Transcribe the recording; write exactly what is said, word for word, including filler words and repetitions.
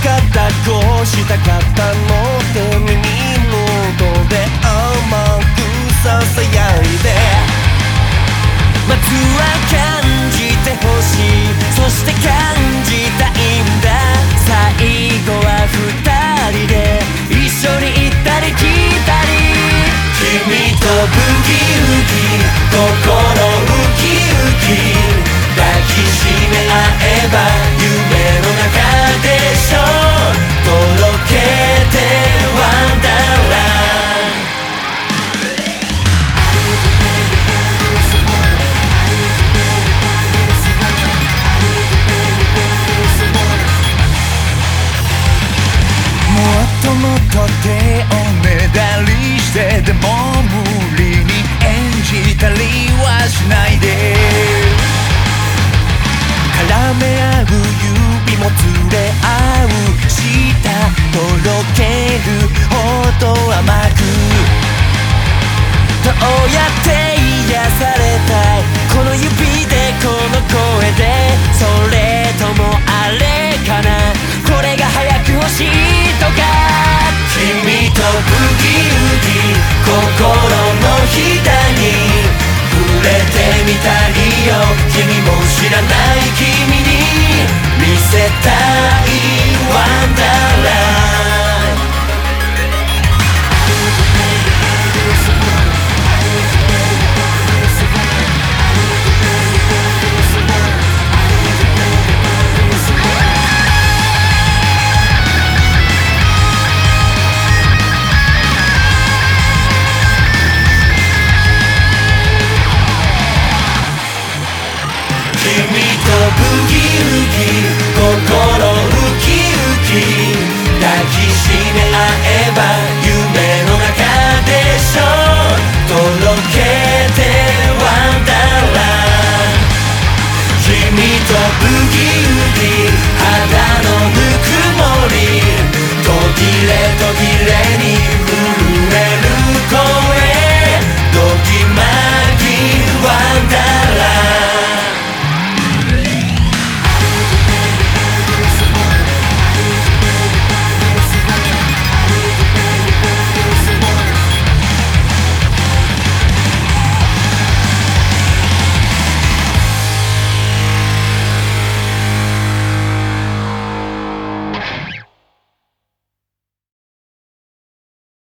かったこうしたかったのって耳元で甘くささやいで、まずは感じてほしい、そして感じたいんだ。最後は二人で一緒に行ったり来たり、君とブギウギ心ウキウキ抱きしめ合えば夢の中でしょう、とろけてワンダーラン。もっともっと手をねだりしてでも無理に演じたりはしないで、絡め合う指もつれ合う舌とろけるほど甘く、どうやって癒されたいこの指でこの声で、それともあれかなこれが早く欲しいとか、君とブギウギ心のひだに触れてみたいよ、君も知らない君